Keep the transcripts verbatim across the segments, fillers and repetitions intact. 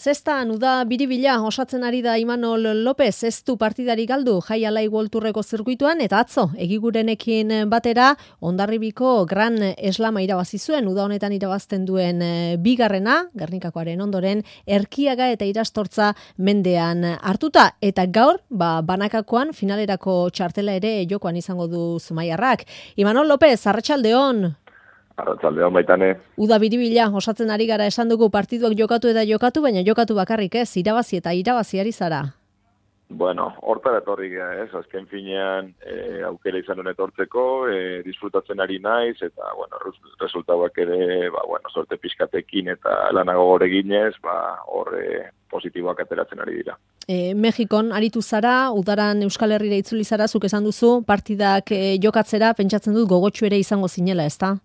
Zestan, uda biribila osatzen ari da Imanol López, ez du partidari galdu Jai Alai World Tourreko zirkuituan, eta atzo, egigurenekin batera, Hondarribiko Gran Eslama irabazi zuen, uda honetan irabazten duen bigarrena, Gernikakoaren ondoren, Erkiaga eta Irastortza mendean hartuta, eta gaur, ba, banakakoan, finalerako txartela ere jokoan izango du Zumaiarrak. Imanol López, arratsaldeon. Arratsaldeon baitane. Uda biribila osatzen ari gara esan dugu partiduak jokatu eta jokatu, baina jokatu bakarrik ez, irabazi eta irabazi ari zara. Bueno, hortara etorri gara, ez, azken finean e, aukera izan honet hortzeko, e, disfrutatzen ari naiz, eta, bueno, resultauak ere, ba, bueno, sorte pixkatekin eta lanago gore ginez, ba, horre positiboak ateratzen ari dira. E, Mexikon aritu zara, udaran Euskal Herrira itzuli zara, zuk esan duzu, partidak e, jokatzera, pentsatzen dut gogotsu ere izango zinela, ezta?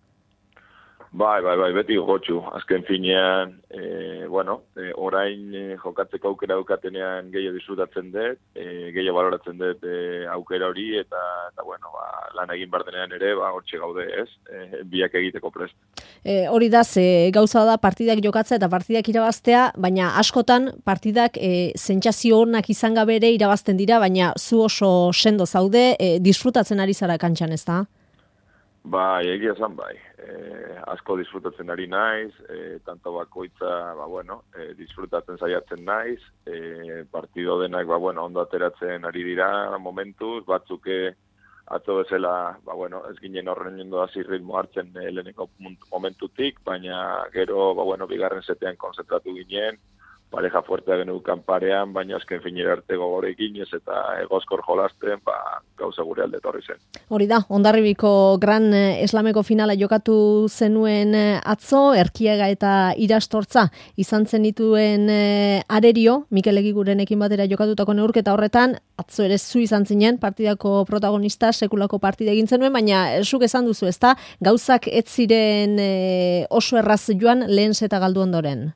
Bai, bai, bai, beti gogotsu. Azken finean, e, bueno, e, orain e, jokatzeko aukera daukatenean gehiago disfrutatzen dut, e, gehiago baloratzen dut e, aukera hori, eta, eta bueno, ba, lan egin bardenean ere, ba, hortxe gaude, ez, e, biak egiteko prest. E, hori da, ze gauza da partidak jokatzea eta partidak irabaztea, baina askotan partidak e, sentsazio onak izan gabe ere irabazten dira, baina zu oso sendo zaude, e, disfrutatzen ari zara kantxan, ez da? Bai, egia esan bai. E, asko disfrutatzen ari naiz, e, tanto bakoitza, ba, bueno, e, disfrutatzen saiatzen naiz, e, partido denak, ba, bueno, ondo ateratzen ari dira momentuz, batzuk atzo bezala, ba, bueno, ez ginen horren jendo hasi ritmo hartzen e, leheneko momentutik, baina gero, ba, bueno, bigarren setean konzentratu ginen, pareja fuertea genukan parean, baina azken finera arte gogore ginez eta egozkor jolasten, ba, gauza gure alde etorri zen. Hori da, Hondarribiko Gran Eslameko finala jokatu zenuen atzo, Erkiaga eta Irastortza izan zenituen e, arerio, Mikel Egigurenekin batera jokatutako neurketa horretan, atzo ere zu izan zinen partidako protagonista, sekulako partida egin zenuen, baina zuk esan duzu, ezta, gauzak ez ziren e, oso erraz joan lehen seta galdu ondoren.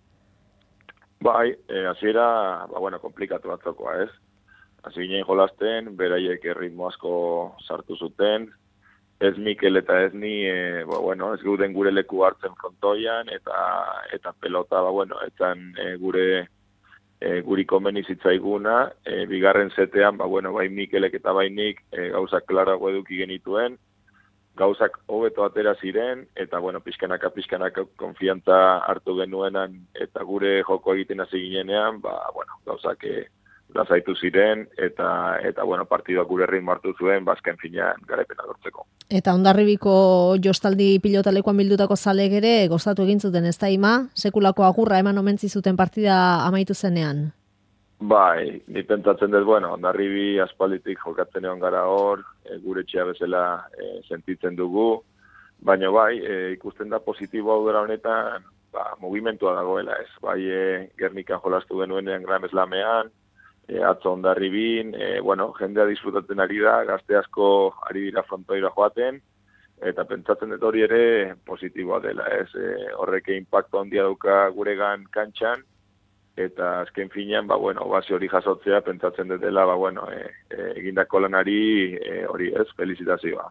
Bai, eh, hasiera, ba, bueno, komplikatu batzokoa, ez? Hasi ginen jolasten, beraiek erritmo asko sartu zuten, ez Mikel eta ez ni, e, ba, bueno, ez geuden gure leku hartzen frontoian, eta eta pelota, ba, bueno, etzan e, gure e, guri komeni zitzaiguna, e, bigarren setean, ba, bueno, bai Mikelek eta bai nik e, gauzak klarago eduki genituen, gauzak hobeto atera ziren, eta, bueno, pixkanaka, pixkanaka konfiantza hartu genuenan, eta gure joko egiten hasi ginenean, ba, bueno, gauzak e, lasaitu ziren, eta, eta bueno, partidoak gure ritmo hartu zuen, bazken finean garaipena lortzeko. Eta Hondarribiko jostaldi pilotalekuan bildutako zalek ere, gozatu egin zuten, ez da, Ima? Sekulako agurra eman omentzi zuten partida amaitu zenean. Bai, ni pentsatzen dut, bueno, Hondarribi aspalditik jokatzen egon gara hor, e, gure txea bezala e, sentitzen dugu, baina bai, e, ikusten da positibo hau dela honetan, ba, mugimentua dagoela ez, bai e, Gernikan jolastu genuenean Gran Eslamean, e, atzo Hondarribin, e, bueno, jendea disfrutatzen ari da, gazte asko ari dira frontoira joaten, eta pentsatzen dut hori ere positiboa dela ez, e, horrek impacto handia dauka guregan kantxan, eta azken finean, ba, bueno, base hori jasotzea, pentsatzen dut dela, ba, bueno, e, e, egindako lanari e, hori ez, felicitazioa.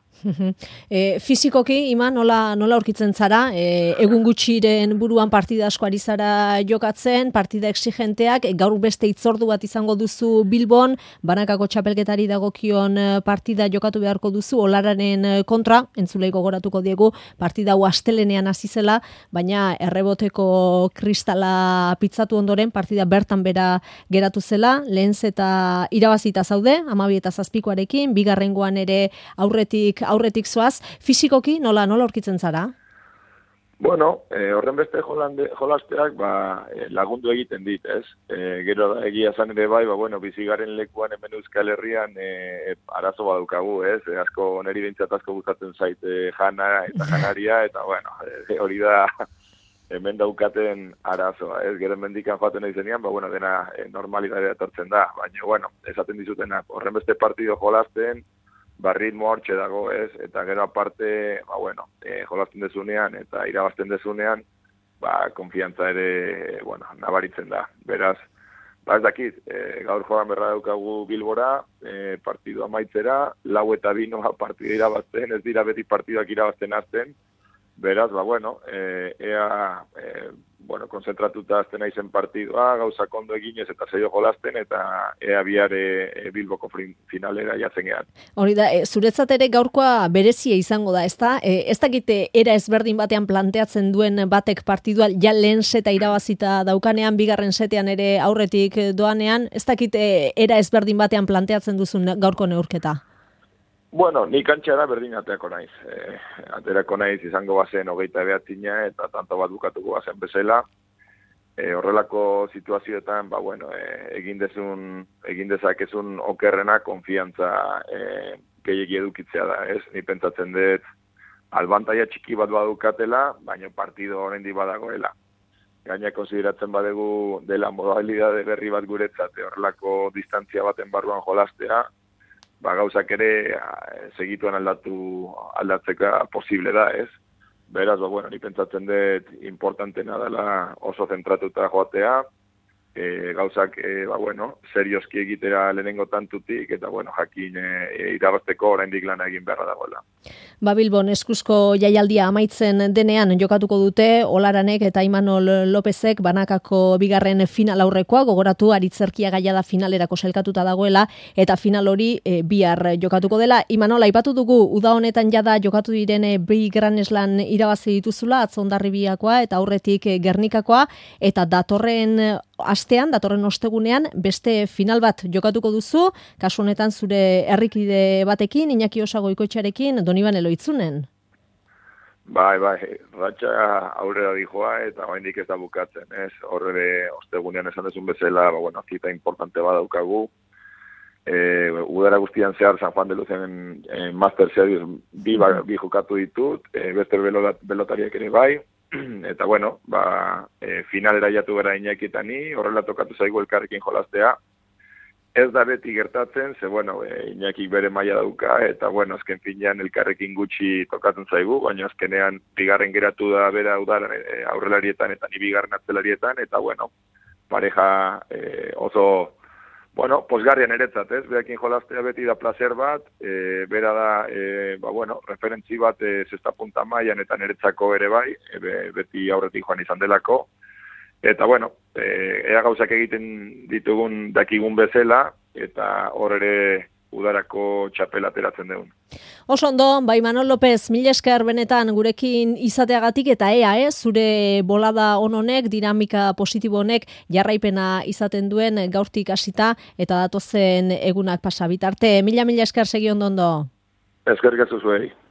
e, Fizikoki, Ima, nola, nola aurkitzen zara? E, egun gutxiren buruan partida asko ari zara jokatzen, partida exigenteak, gaur beste itzordu bat izango duzu Bilbon, banakako txapelketari dagokion partida jokatu beharko duzu, Olararen kontra, entzulei gogoratuko diegu, partida hau astelenean hasi zela, baina erreboteko kristala pitzatu ondoren, partida bertan bera geratu zela, lehen zeta irabazita zaude, hamabi eta zazpikoarekin, bigarrengoan ere aurretik aurretik zoaz, fizikoki nola nola aurkitzen zara? Bueno, eh, horren beste jolande, jolasteak ba, eh, lagundu egiten dit, ez? Eh, gero da, egia zan ere bai, ba, bueno, bizigaren lekuan hemen Euskal Herrian eh, arazo badaukagu, ez? Eh, asko, neri bintzat asko gustatzen zaite jana eta janaria, eta bueno, eh, hori da hemen daukaten arazoa, ez, gero mendikan joaten nahi zenean, ba, bueno, dena e, normalidadea etortzen da, baina, bueno, esaten dizutenak, horren beste partido jolasten, ba, ritmo hortxe dago, ez, eta gero aparte, ba, bueno, e, jolasten dezunean, eta irabazten dezunean, ba, konfiantza ere, e, bueno, nabaritzen da, beraz, ba, ez dakit, e, gaur joan berra daukagu Bilbora, e, partido amaitzera, lau eta binoa partida irabazten, ez dira beti partidoak irabazten azten, beraz, ba, bueno, e, ea e, bueno, konzentratuta azten naizen partidua, gauzak ondo eginez eta zeio jolasten, eta ea bihar e, Bilboko finalera jatzen gehan. Hori da, e, zuretzat ere gaurkoa berezia izango da, ezta? E, ez dakite era ezberdin batean planteatzen duen batek partidua, ja lehen seta irabazita daukanean, bigarren setean ere aurretik doanean, ez dakite era ezberdin batean planteatzen duzun gaurko neurketa? Bueno, ni kantxara berdin aterako naiz. E, aterako naiz izango bazen hogeita behatzina eta tanto bat bukatuko bazen bezala. E, horrelako situazioetan, ba, bueno, e, egin dezun, egin dezakezun okerrena konfiantza e, gehiegi edukitzea da, ez? Ni pentsatzen dut albantaia txiki bat badukatela, baina partido oraindik badagoela. Gaina konsideratzen badegu dela modalidade berri bat guretzat, horrelako distantzia baten barruan jolastea, ba, gauzak ere segituen aldatu aldatzeka posible da, ez? Beraz, ba, bueno, ni pentsatzen dut importantena dela oso zentratuta joatea, e, gauzak, e, ba, bueno, serioski egitera lehenengo tantutik, eta, bueno, jakin e, irabazteko oraindik lana egin beharra dagoela. Ba, Bilbon eskuzko jaialdia amaitzen denean jokatuko dute Olaranek eta Imanol Lopezek banakako bigarren final aurrekoa, gogoratu Aritzerkia Gaiada finalerako sailkatuta dagoela, eta final hori e, bihar jokatuko dela. Imanol, aipatu dugu, uda honetan jada jokatu direne bi Grand Slam irabazi dituzula, atzo Hondarribiakoa eta aurretik Gernikakoa, eta datorren astean, datorren ostegunean, beste final bat jokatuko duzu, kasu honetan zure herrikide batekin, Iñaki Osagoikoetxearekin, Donibane Loitzunen. Bai, bai, ratxa aurrera dijoa eta oraindik ez da bukatzen, ez? Horre ostegunean esan dezun bezala, ba, bueno, zita importante badaukagu. E, udara guztian zehar San Juan de Luzen e, Master Series bi, ba, bi jokatu ditut, e, beste belotariak ere bai, eta bueno, ba, e, finalera jatu gara Iñaki eta ni, horrela tokatu zaigu elkarrekin jolastea. Ez da beti gertatzen, ze bueno, e, Iñakik bere maila dauka, eta bueno, azken finean elkarrekin gutxi tokatzen zaigu, baina azkenean bigarren geratu da bera udaran e, aurrelarietan eta ni bigarren atzelarietan, eta bueno, pareja e, oso, bueno, posgarrian eretzat, ez? Berekin jolastea beti da placer bat, e, bera da, e, ba bueno, referentzi bat e, zesta punta mailan eta niretzako ere bai, e, beti aurretik joan izan delako. Eta, bueno, e, ea gauzak egiten ditugun dakigun bezala, eta hor ere udarako txapela ateratzen dugun. Oso ondo, bai Imanol Lopez, mila esker benetan gurekin izateagatik, eta ea, eh, zure bolada on honek, dinamika positibo honek, jarraipena izaten duen gaurtik hasita eta datozen egunak pasa bitarte. Mila, mila esker segi ondo ondo. Eskerrik asko zuei.